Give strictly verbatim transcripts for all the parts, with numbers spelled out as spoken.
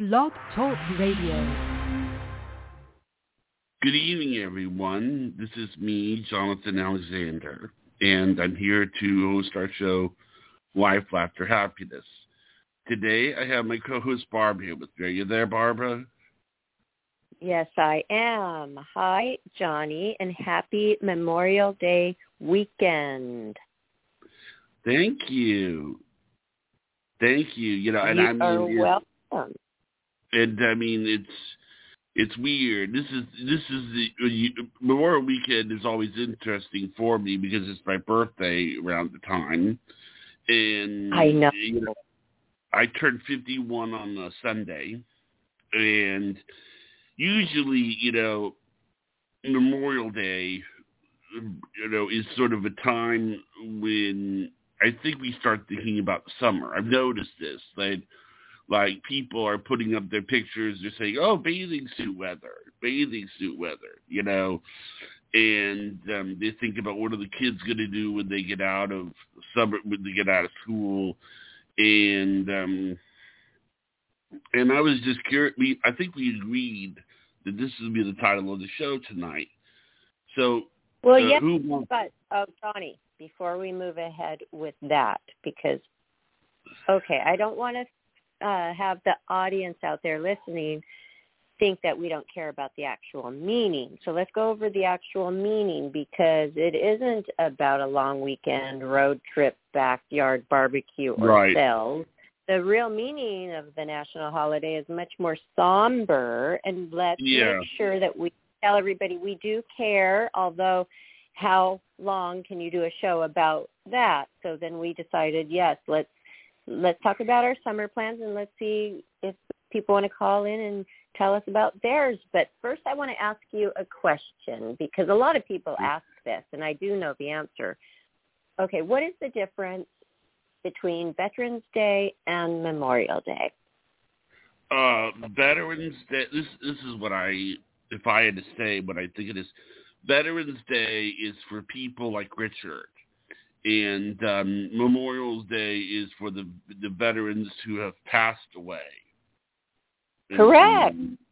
Blog Talk Radio. Good evening, everyone. This is me, Jonathan Alexander, and I'm here to host our show, Life, Laughter, Happiness. Today, I have my co-host, Barbara, here with me. Are you there, Barbara? Yes, I am. Hi, Johnny, and happy Memorial Day weekend. Thank you. Thank you. You know, and you I mean, are welcome. And I mean, it's it's weird. This is this is the you, Memorial Weekend is always interesting for me because it's my birthday around the time, and I know. You know, I turned fifty-one on a Sunday, and usually, you know, Memorial Day, you know, is sort of a time when I think we start thinking about the summer. I've noticed this, like, like people are putting up their pictures. They're saying, "Oh, bathing suit weather, bathing suit weather," you know, and um, they think about what are the kids going to do when they get out of summer, when they get out of school, and um, and I was just curious. We, I think we agreed that this would be the title of the show tonight. So, well, uh, yes, who wants- but oh, Johnny, before we move ahead with that, because okay, I don't want to uh, have the audience out there listening think that we don't care about the actual meaning. So let's go over the actual meaning, because it isn't about a long weekend, road trip, backyard barbecue, or Right. sales. The real meaning of the national holiday is much more somber, and let's Yeah. make sure that we tell everybody we do care, although how long can you do a show about that? So then we decided, yes, let's let's talk about our summer plans, and let's see if people want to call in and tell us about theirs. But first I want to ask you a question, because a lot of people ask this, and I do know the answer. Okay, what is the difference between Veterans Day and Memorial Day? Uh, Veterans Day, this this is what I, if I had to say what I think it is, Veterans Day is for people like Richard, and um, Memorial Day is for the the veterans who have passed away. Correct. And,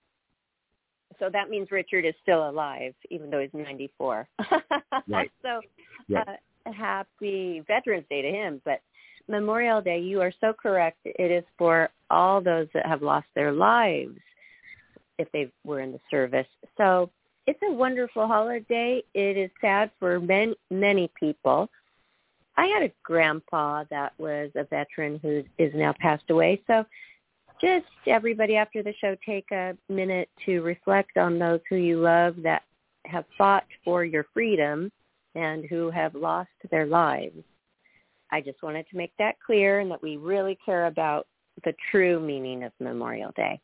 so that means Richard is still alive, even though he's ninety-four. Right. So right. uh, happy Veterans Day to him. But Memorial Day, you are so correct. It is for all those that have lost their lives if they were in the service. So it's a wonderful holiday. It is sad for many, many people. I had a grandpa that was a veteran who is now passed away. So just everybody after the show, take a minute to reflect on those who you love that have fought for your freedom and who have lost their lives. I just wanted to make that clear, and that we really care about the true meaning of Memorial Day.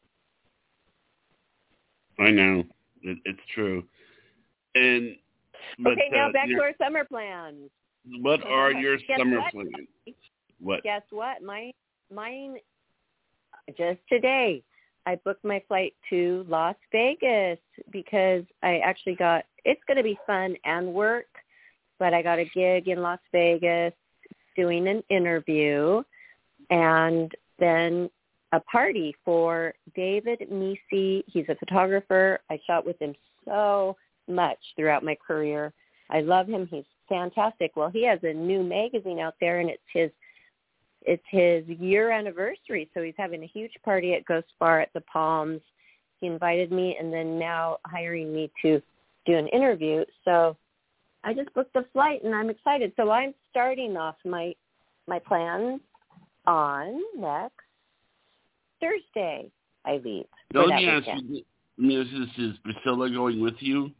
I know. It, it's true. And but, okay, now uh, back to your, our summer plans. What are your Guess summer what? plans? What? Guess what? My, mine, just today, I booked my flight to Las Vegas, because I actually got, it's going to be fun and work, but I got a gig in Las Vegas doing an interview, and then a party for David Meese. He's a photographer. I shot with him so much throughout my career. I love him. He's fantastic. Well, he has a new magazine out there, and it's his it's his year anniversary, so he's having a huge party at Ghost Bar at the Palms. He invited me, and then now hiring me to do an interview. So I just booked the flight, and I'm excited. So I'm starting off my my plans on next Thursday. I leave. Now, for let that me ask weekend. you. Let me ask you this: is Priscilla going with you?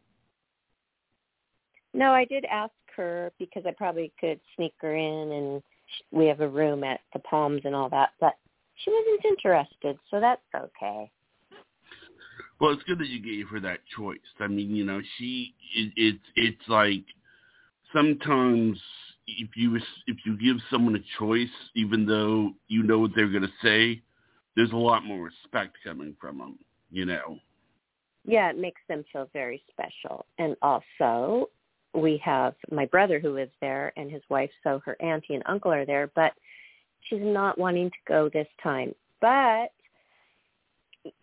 No, I did ask her, because I probably could sneak her in, and we have a room at the Palms and all that, but she wasn't interested, so that's okay. Well, it's good that you gave her that choice. I mean, you know, she it, it's it's like sometimes if you if you give someone a choice, even though you know what they're going to say, there's a lot more respect coming from them. You know. Yeah, it makes them feel very special. And also, we have my brother who lives there and his wife, so her auntie and uncle are there, but she's not wanting to go this time. But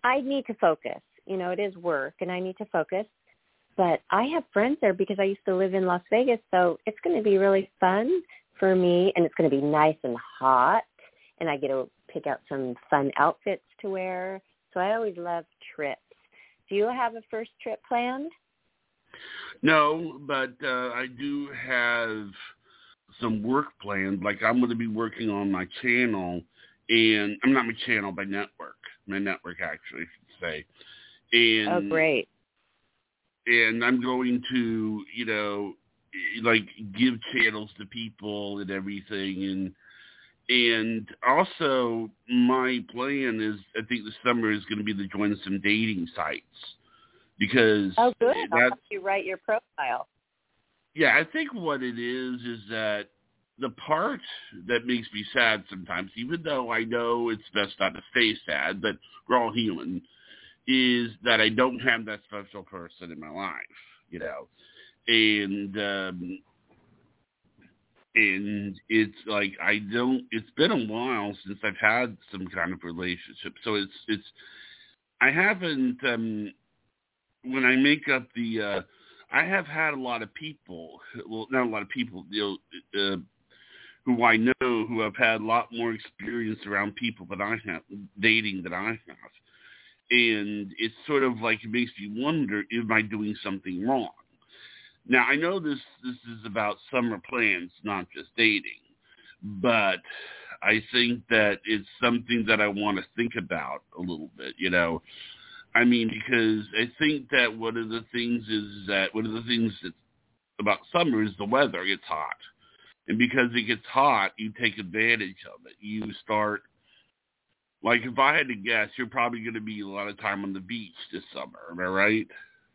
I need to focus. You know, it is work, and I need to focus. But I have friends there because I used to live in Las Vegas, so it's going to be really fun for me, and it's going to be nice and hot, and I get to pick out some fun outfits to wear. So I always love trips. Do you have a first trip planned? No, but uh, I do have some work planned. Like I'm going to be working on my channel, and I'm not my channel, my network, my network actually, I should say. And, oh, great. And I'm going to, you know, like give channels to people and everything. And and also my plan is, I think this summer is going to be to join some dating sites. Because oh, good. I'll that, help you write your profile. Yeah, I think what it is is that the part that makes me sad sometimes, even though I know it's best not to stay sad, but we're all human, is that I don't have that special person in my life, you know. And um, and it's like I don't. It's been a while since I've had some kind of relationship, so it's it's. I haven't. Um, when I make up the, uh, I have had a lot of people. Well, not a lot of people. You know, uh, who I know who have had a lot more experience around people than I have, dating than I have. And it's sort of like it makes me wonder, am I doing something wrong? Now, I know this, this is about summer plans, not just dating, but I think that it's something that I want to think about a little bit, you know. I mean, because I think that one of the things is that one of the things that's about summer is the weather gets hot. And because it gets hot, you take advantage of it. You start, like if I had to guess, you're probably going to be a lot of time on the beach this summer. Am I right?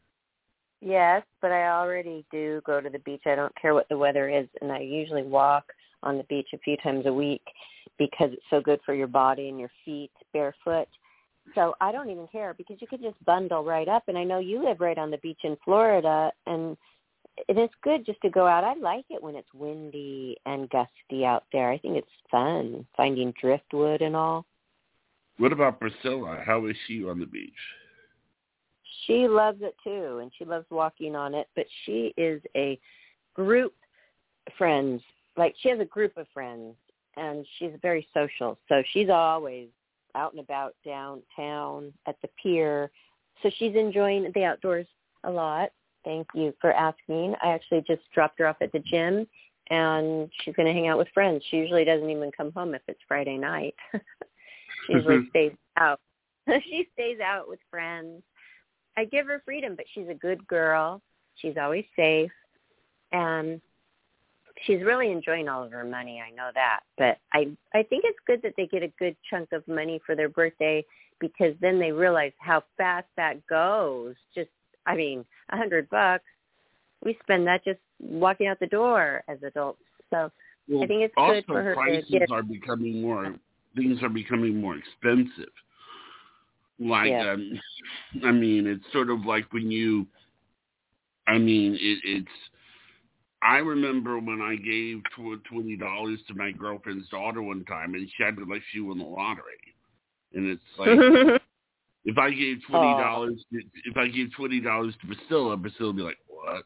Yes, but I already do go to the beach. I don't care what the weather is, and I usually walk on the beach a few times a week because it's so good for your body and your feet barefoot. So I don't even care because you could just bundle right up. And I know you live right on the beach in Florida, and it is good just to go out. I like it when it's windy and gusty out there. I think it's fun finding driftwood and all. What about Priscilla? How is she on the beach? She loves it too, and she loves walking on it. But she is a group friends. Like she has a group of friends, and she's very social. So she's always out and about downtown at the pier. So she's enjoying the outdoors a lot. Thank you for asking. I actually just dropped her off at the gym, and she's going to hang out with friends. She usually doesn't even come home if it's Friday night. She usually stays out. She stays out with friends. I give her freedom, but she's a good girl. She's always safe, and she's really enjoying all of her money. I know that, but I I think it's good that they get a good chunk of money for their birthday because then they realize how fast that goes. Just, I mean, a hundred bucks, we spend that just walking out the door as adults. So well, I think it's also good for her prices to get. are becoming more. Things are becoming more expensive. Like, Yeah. um, I mean, it's sort of like when you, I mean, it, it's, I remember when I gave twenty dollars to my girlfriend's daughter one time, and she acted like she won the lottery. And it's like, if I gave twenty dollars, oh. if I gave twenty dollars to Priscilla, Priscilla would be like, what?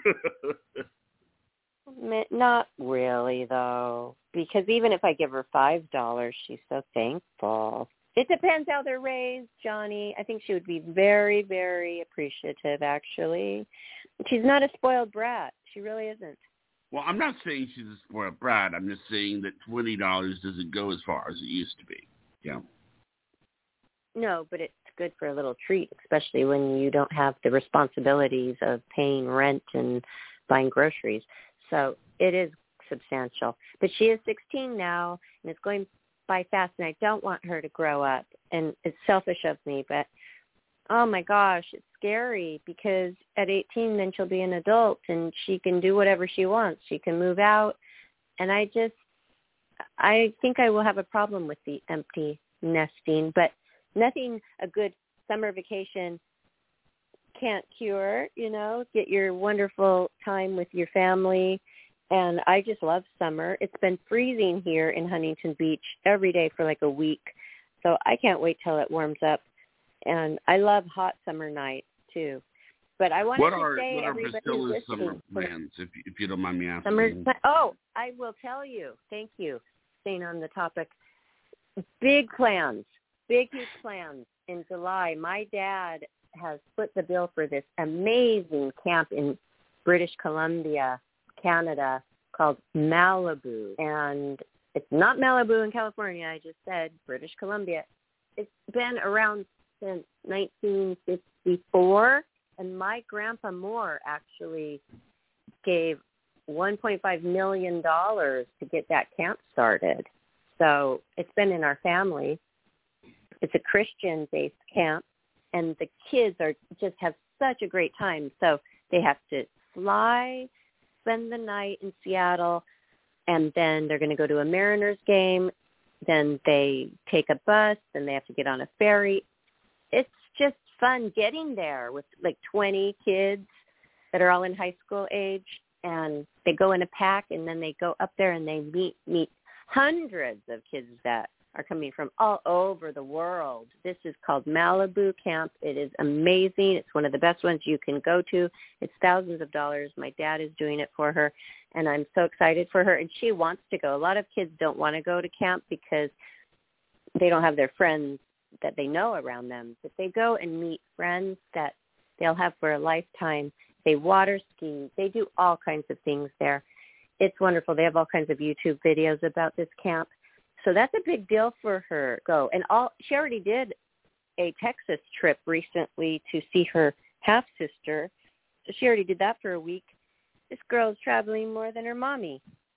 Not really, though, because even if I give her five dollars, she's so thankful. It depends how they're raised, Johnny. I think she would be very, very appreciative, actually. She's not a spoiled brat. She really isn't. Well, I'm not saying she's a spoiled brat. I'm just saying that twenty dollars doesn't go as far as it used to be. Yeah. No, but it's good for a little treat, especially when you don't have the responsibilities of paying rent and buying groceries. So it is substantial. But she is sixteen now, and it's going by fast, and I don't want her to grow up. And it's selfish of me, but oh my gosh, it's scary because at eighteen, then she'll be an adult and she can do whatever she wants. She can move out. And I just, I think I will have a problem with the empty nesting, but nothing a good summer vacation can't cure, you know, get your wonderful time with your family. And I just love summer. It's been freezing here in Huntington Beach every day for like a week. So I can't wait till it warms up. and I love hot summer nights too. But I wanted what to are, say what are everybody Priscilla's summer listening. plans, if, if you don't mind me asking? Summer, oh, I will tell you. Thank you, staying on the topic. Big plans, big, huge plans. In July, my dad has split the bill for this amazing camp in British Columbia, Canada, called Malibu. And it's not Malibu in California, I just said British Columbia. It's been around since nineteen fifty-four, and my grandpa Moore actually gave one point five million dollars to get that camp started. So it's been in our family. It's a Christian-based camp, and the kids are just have such a great time. So they have to fly, spend the night in Seattle, and then they're going to go to a Mariners game. Then they take a bus, then they have to get on a ferry. It's just fun getting there with like twenty kids that are all in high school age, and they go in a pack, and then they go up there and they meet meet hundreds of kids that are coming from all over the world. This is called Malibu Camp. It is amazing. It's one of the best ones you can go to. It's thousands of dollars. My dad is doing it for her, and I'm so excited for her, and she wants to go. A lot of kids don't want to go to camp because they don't have their friends that they know around them, but they go and meet friends that they'll have for a lifetime. They water ski. They do all kinds of things there. It's wonderful. They have all kinds of YouTube videos about this camp. So that's a big deal for her. Go. And all she already did a Texas trip recently to see her half-sister. So she already did that for a week. This girl's traveling more than her mommy.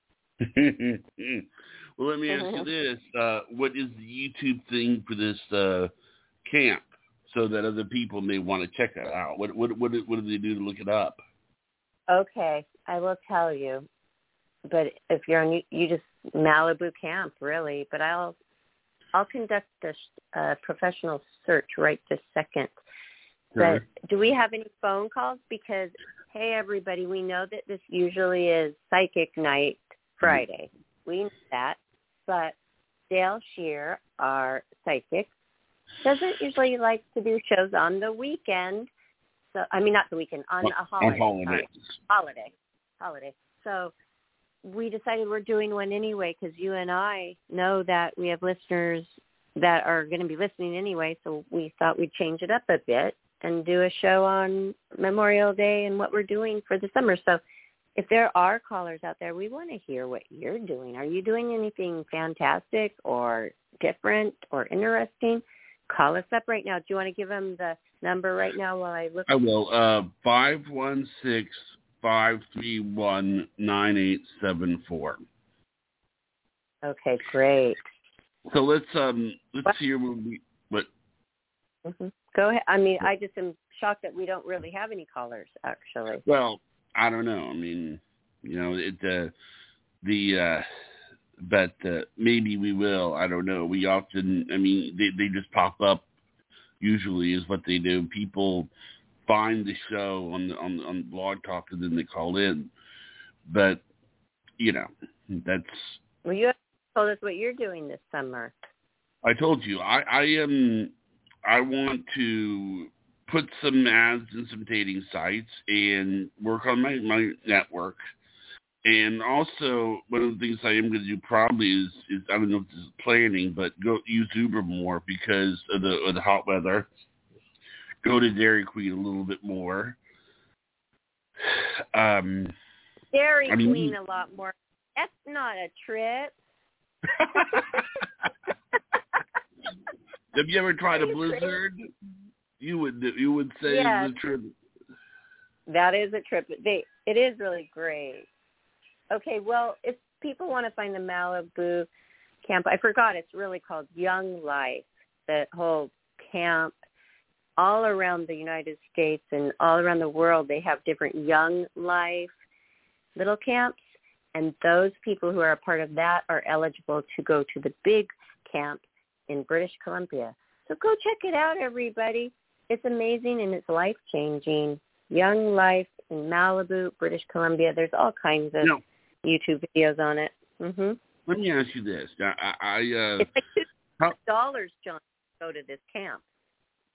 Well, let me ask you this. Uh, what is the YouTube thing for this uh, camp so that other people may want to check that out? What, what, what, what do they do to look it up? Okay, I will tell you. But if you're on, you just Malibu Camp, really. But I'll I'll conduct a, a professional search right this second. Sure. But do we have any phone calls? Because, hey, everybody, we know that this usually is Psychic Night Friday. Mm-hmm. We know that. But Dale Shear, our psychic, doesn't usually like to do shows on the weekend. So I mean, not the weekend, on a holiday. On holiday. Holiday. Holiday. So we decided we're doing one anyway because you and I know that we have listeners that are going to be listening anyway, so we thought we'd change it up a bit and do a show on Memorial Day and what we're doing for the summer. So if there are callers out there, we want to hear what you're doing. Are you doing anything fantastic or different or interesting? Call us up right now. Do you want to give them the number right now while I look? I will. Uh, five one six, five three one, nine eight seven four. Okay, great. So let's um let's what? hear what we what. Mm-hmm. Go ahead. I mean, I just am shocked that we don't really have any callers, actually. Well, I don't know. I mean, you know, it uh, the uh, but uh, maybe we will. I don't know. We often, I mean, they they just pop up. Usually, is what they do. People find the show on the, on on Blog Talk and then they call in. But you know, that's. Well, you told us what you're doing this summer. I told you. I I am. I want to put some ads in some dating sites and work on my, my network. And also, one of the things I am going to do probably is, is I don't know if this is planning, but go use Uber more because of the, of the hot weather. Go to Dairy Queen a little bit more. Um, Dairy I mean, Queen a lot more. That's not a trip. Have you ever tried a Blizzard? You would you would say yes. it's a trip. That is a trip. They it is really great. Okay, well, if people want to find the Malibu camp, I forgot it's really called Young Life. That whole camp, all around the United States and all around the world, they have different Young Life little camps, and those people who are a part of that are eligible to go to the big camp in British Columbia. So go check it out, everybody. It's amazing and it's life-changing. Young Life in Malibu, British Columbia. There's all kinds of no. YouTube videos on it. Mm-hmm. Let me ask you this. I, I uh, it's like two dollars, John, to go to this camp.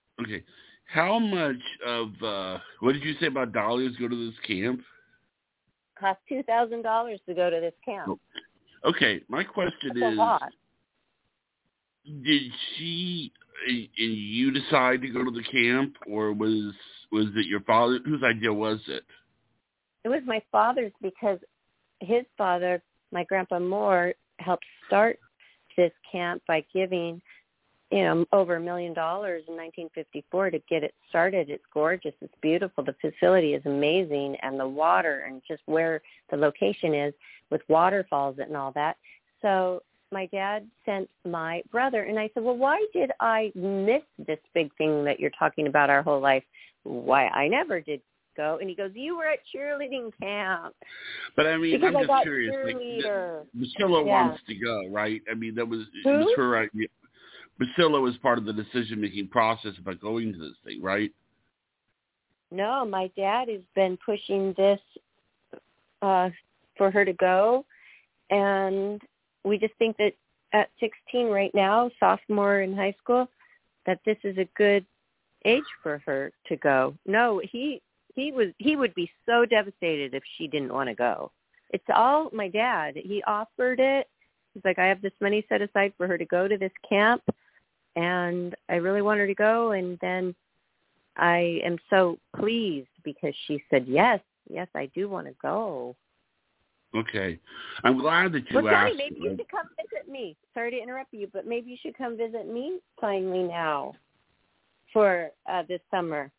Okay. How much of, uh, what did you say about dollars go to this camp? Cost two thousand dollars to go to this camp. Oh, okay. My question That's a is, lot. did she and you decide to go to the camp, or was was it your father? Whose idea was it? It was my father's because his father, my grandpa Moore, helped start this camp by giving, you know, over a million dollars in nineteen fifty-four to get it started. It's gorgeous. It's beautiful. The facility is amazing, and the water and just where the location is with waterfalls and all that. So my dad sent my brother, and I said, well, why did I miss this big thing that you're talking about our whole life? Why I never did go. And he goes, you were at cheerleading camp. But I mean, because I'm I just got curious. cheerleader. Like, Priscilla Yeah. wants to go, right? I mean, that was Who? it was her idea. Priscilla was part of the decision-making process about going to this thing, right? No, my dad has been pushing this uh, for her to go, and we just think that at sixteen right now, sophomore in high school, that this is a good age for her to go. No, he he was he would be so devastated if she didn't want to go. It's all my dad. He offered it. He's like, I have this money set aside for her to go to this camp, and I really want her to go. And then I am so pleased because she said, yes, yes, I do want to go. Okay. I'm glad that you Well, Tony, asked. maybe you should come visit me. Sorry to interrupt you, but maybe you should come visit me finally now for uh, this summer.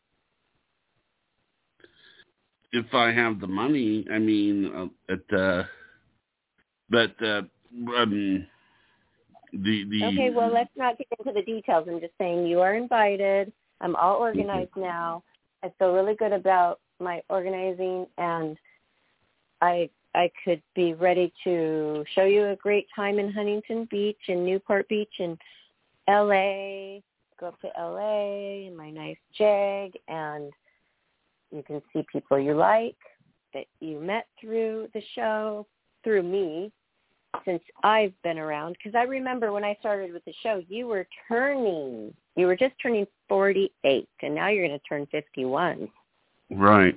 If I have the money, I mean, uh, at, uh, but, uh, um, the, the. Okay, well, let's not get into the details. I'm just saying you are invited. I'm all organized now. I feel really good about my organizing, and I I could be ready to show you a great time in Huntington Beach and Newport Beach and L A. Go up to L A in my nice Jag, and you can see people you like that you met through the show, through me, since I've been around. Because I remember when I started with the show, you were turning, you were just turning forty-eight, and now you're going to turn fifty-one. Right.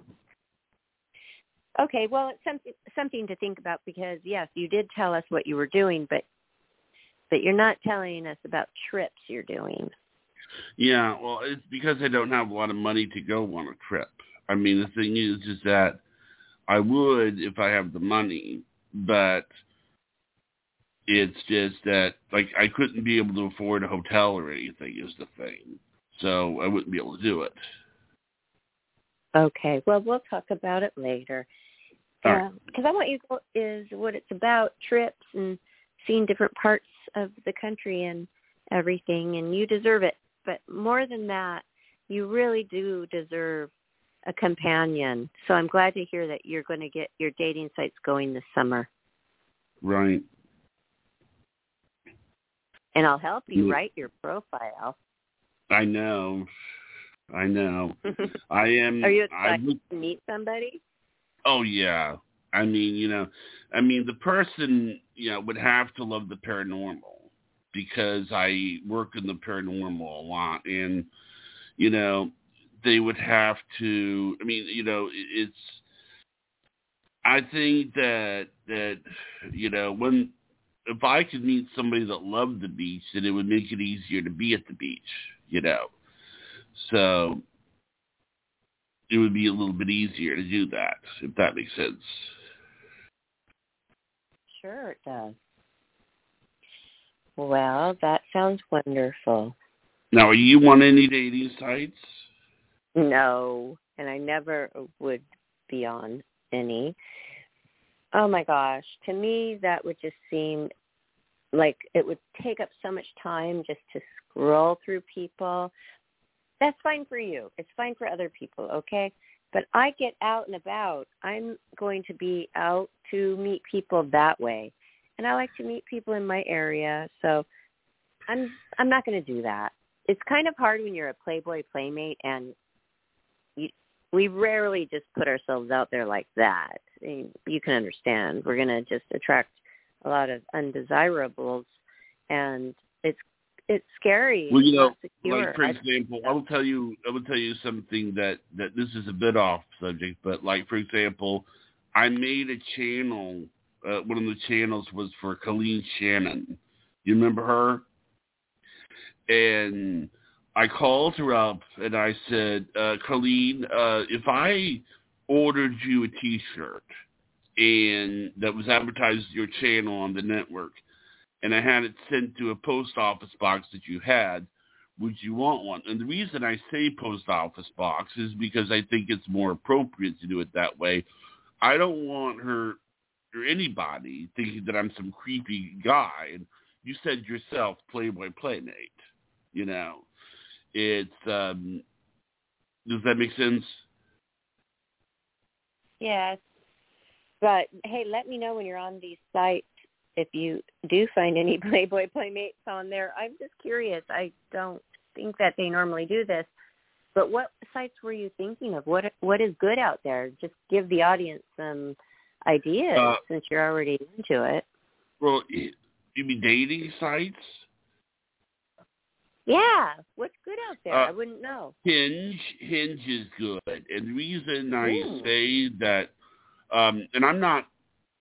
Okay, well, it's something something to think about because, yes, you did tell us what you were doing, but but you're not telling us about trips you're doing. Yeah, well, it's because I don't have a lot of money to go on a trip. I mean, the thing is, is that I would if I have the money, but it's just that, like, I couldn't be able to afford a hotel or anything is the thing. So I wouldn't be able to do it. Okay, well, we'll talk about it later. Because uh, I want you to go is what it's about, trips and seeing different parts of the country and everything, and you deserve it. But more than that, you really do deserve a companion. So I'm glad to hear that you're going to get your dating sites going this summer. Right. And I'll help you Yeah. write your profile. I know. I know. I am. Are you excited would, to meet somebody? Oh, yeah. I mean, you know, I mean, the person, you know, would have to love the paranormal because I work in the paranormal a lot. And, you know, they would have to, I mean, you know, it's, I think that, that, you know, when, if I could meet somebody that loved the beach, then it would make it easier to be at the beach, you know. So it would be a little bit easier to do that, if that makes sense. Sure it does. Well, that sounds wonderful. Now, are you on any dating sites? No, and I never would be on any. Oh, my gosh. To me, that would just seem like it would take up so much time just to scroll through people. That's fine for you. It's fine for other people, okay? But I get out and about. I'm going to be out to meet people that way. And I like to meet people in my area, so I'm I'm not going to do that. It's kind of hard when you're a Playboy playmate, and you, we rarely just put ourselves out there like that. I mean, you can understand. We're going to just attract a lot of undesirables, and it's it's scary. Well, you it's know, not secure. like for I- example, I will tell you, I will tell you something that that this is a bit off subject, but like for example, I made a channel. Uh, one of the channels was for Colleen Shannon. You remember her? And I called her up and I said, uh, Colleen, uh, if I ordered you a T-shirt and that was advertised your channel on the network, and I had it sent to a post office box that you had, would you want one? And the reason I say post office box is because I think it's more appropriate to do it that way. I don't want her or anybody thinking that I'm some creepy guy. And you said yourself, Playboy Playmate. You know, it's, um, does that make sense? Yes. But, hey, let me know when you're on these sites if you do find any Playboy Playmates on there. I'm just curious. I don't think that they normally do this. But what sites were you thinking of? What What is good out there? Just give the audience some ideas uh, since you're already into it. Well, you mean dating sites? Yeah. What's good out there? Uh, I wouldn't know. Hinge. Hinge is good. And the reason I Ooh. say that, um, and I'm not,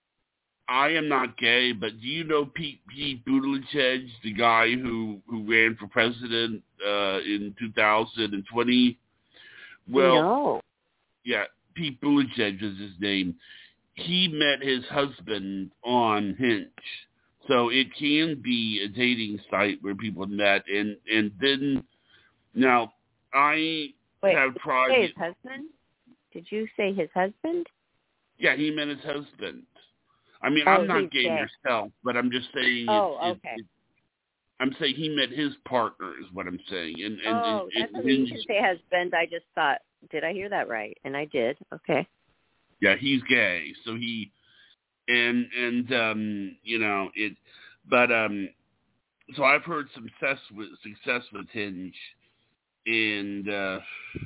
I am not gay, but do you know Pete, Pete Buttigieg, the guy who, who ran for president uh, in two thousand twenty? Well, no. Yeah, Pete Buttigieg is his name. He met his husband on Hinge. So it can be a dating site where people met. And, and then, now, I Wait, have tried... Did you say his husband? Did you say his husband? Yeah, he met his husband. I mean, oh, I'm not gay, gay myself, but I'm just saying... Oh, it's, okay. It's, it's, I'm saying he met his partner is what I'm saying. And, and, oh, and, that's and okay. You can say husband. I just thought, did I hear that right? And I did. Okay. Yeah, he's gay. So he... And, and um, you know, it... But, um... So I've heard some success with, success with Hinge. And, uh...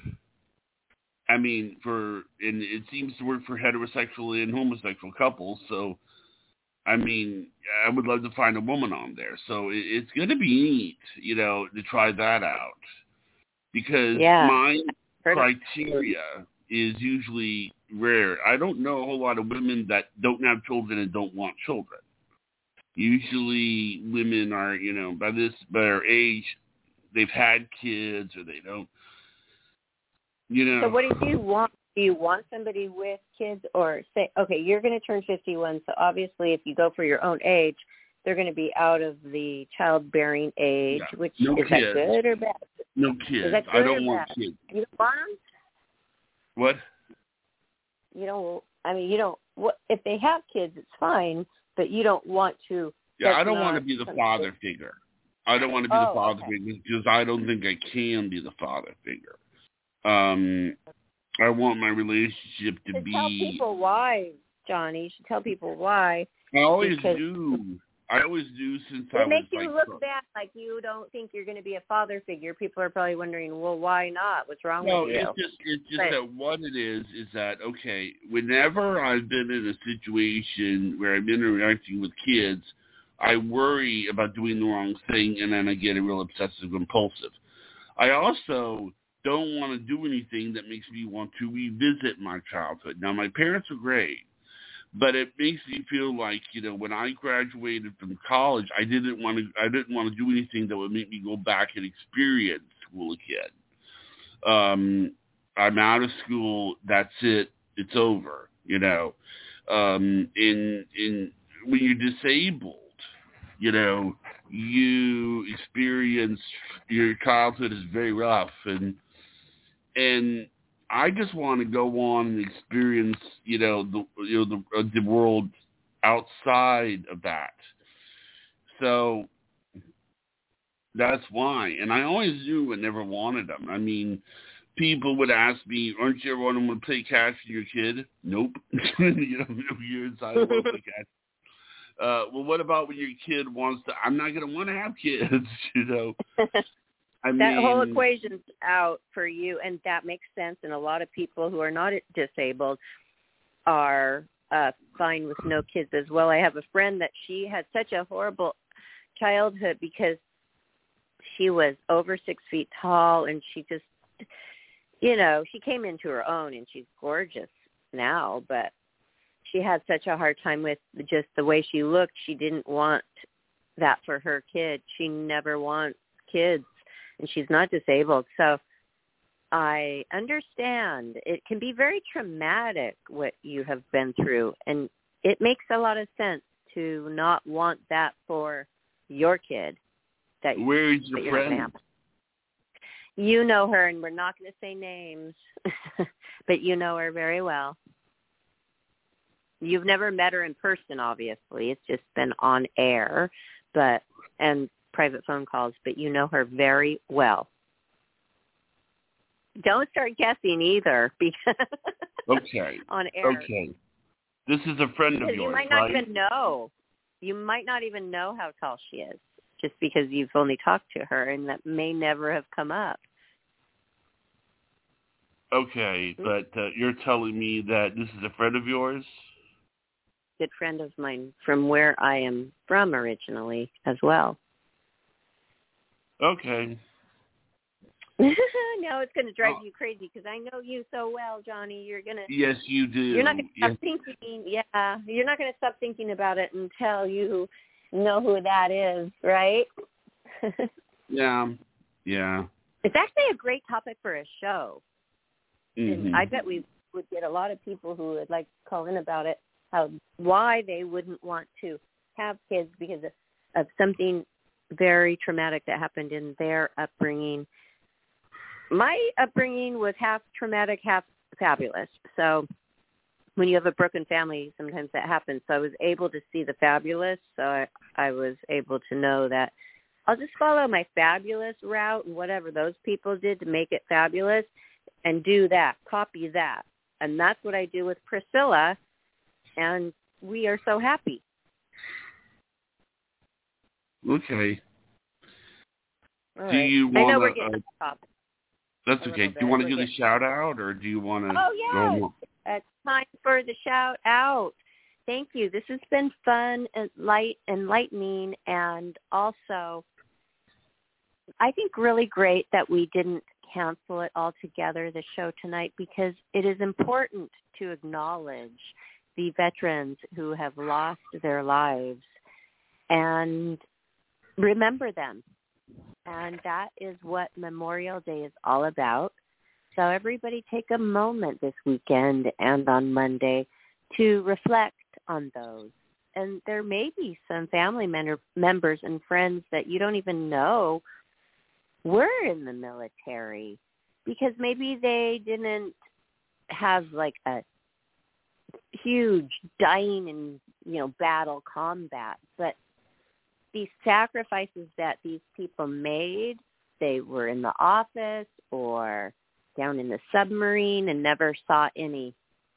I mean, for... And it seems to work for heterosexual and homosexual couples, so... I mean, I would love to find a woman on there. So it, it's going to be neat, you know, to try that out. Because yeah. my criteria is usually rare. I don't know a whole lot of women that don't have children and don't want children. Usually women are, you know, by this, by their age, they've had kids or they don't, you know. So what do you want? Do you want somebody with kids, or say, okay, you're going to turn fifty-one, so obviously if you go for your own age, they're going to be out of the childbearing age, yeah. which no is kids. that good or bad? No kids. Is that good I don't or want bad? kids. You don't want them? What? You don't, I mean, you don't, what, if they have kids, it's fine, but you don't want to. Yeah, I don't want to be the father figure. I don't want to be oh, the father okay. figure because I don't think I can be the father figure. Um, I want my relationship to to be... tell people why, Johnny. You should tell people why. I always because do. I always do since It I was makes you like... look bad, like you don't think you're going to be a father figure. People are probably wondering, well, why not? What's wrong No, with you? it's just, it's just but, that what it is is that, okay, whenever I've been in a situation where I'm interacting with kids, I worry about doing the wrong thing, and then I get a real obsessive compulsive. I also don't want to do anything that makes me want to revisit my childhood. Now, my parents are great, but it makes me feel like, you know, when I graduated from college, I didn't want to, I didn't want to do anything that would make me go back and experience school again. Um, I'm out of school. That's it. It's over. You know, um, in in when you're disabled, you know, you experience your childhood is very rough, and and I just want to go on and experience, you know, the you know the uh, the world outside of that. So that's why, and I always knew I never wanted them. I mean, people would ask me, "Aren't you ever want to play catch with your kid?" Nope. You know, you're inside. I don't want to play catch. Uh, well, what about when your kid wants to? I'm not going to want to have kids, you know. I that mean, whole equation's out for you, and that makes sense. And a lot of people who are not disabled are uh, fine with no kids as well. I have a friend that she had such a horrible childhood because she was over six feet tall, and she just, you know, she came into her own, and she's gorgeous now, but she had such a hard time with just the way she looked. She didn't want that for her kid. She never wants kids, and she's not disabled. So I understand. It can be very traumatic what you have been through, and it makes a lot of sense to not want that for your kid. That Where is that your you're not gonna friend? have. You know her, and we're not going to say names, but you know her very well. You've never met her in person, obviously. It's just been on air, but and private phone calls, but you know her very well. Don't start guessing either, because Okay. on air. Okay. This is a friend of Because yours, you might not right? even know. You might not even know how tall she is, just because you've only talked to her, and that may never have come up. Okay, but uh, you're telling me that this is a friend of yours? Good friend of mine from where I am from originally as well. Okay. No, it's going to drive Oh. you crazy because I know you so well, Johnny. You're going to. Yes, you do. You're not going to Yes. stop thinking. Yeah, you're not going to stop thinking about it until you know who that is, right? Yeah. Yeah. It's actually a great topic for a show. Mm-hmm. And I bet we would get a lot of people who would like to call in about it, how why they wouldn't want to have kids because of, of something very traumatic that happened in their upbringing. My upbringing was half traumatic, half fabulous. So when you have a broken family, sometimes that happens. So I was able to see the fabulous. So I, I was able to know that I'll just follow my fabulous route and whatever those people did to make it fabulous and do that, copy that. And that's what I do with Priscilla. And we are so happy. Okay. All Do right. you I know want we're to... getting Uh, off the topic. that's a okay. little Do you want to bit. do We're the shout-out, or do you want to... Oh, yeah. Go It's time for the shout out. Thank you. This has been fun and light, enlightening, and also I think really great that we didn't cancel it altogether, the show tonight, because it is important to acknowledge the veterans who have lost their lives and remember them. And that is what Memorial Day is all about. So everybody take a moment this weekend and on Monday to reflect on those. And there may be some family member, members and friends that you don't even know were in the military because maybe they didn't have like a huge dying in, you know, battle combat, but these sacrifices that these people made, they were in the office or down in the submarine and never saw any,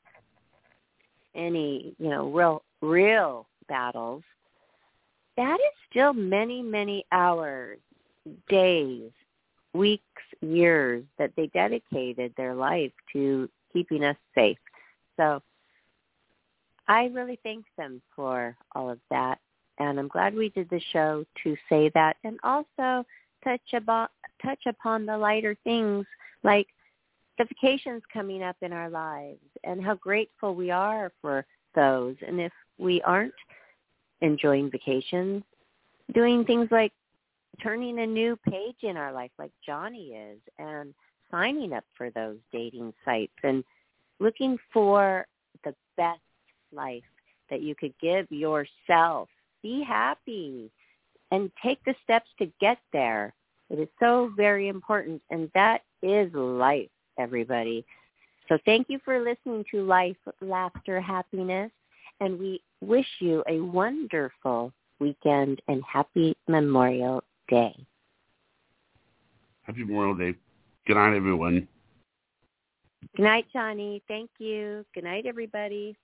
any, you know, real, real battles. That is still many, many hours, days, weeks, years that they dedicated their life to keeping us safe. So I really thank them for all of that. And I'm glad we did the show to say that and also touch about, touch upon the lighter things like the vacations coming up in our lives and how grateful we are for those. And if we aren't enjoying vacations, doing things like turning a new page in our life like Johnny is and signing up for those dating sites and looking for the best life that you could give yourself. Be happy and take the steps to get there. It is so very important, and that is life, everybody. So thank you for listening to Life, Laughter, Happiness, and we wish you a wonderful weekend and happy Memorial Day. Happy Memorial Day. Good night, everyone. Good night, Johnny. Thank you. Good night, everybody.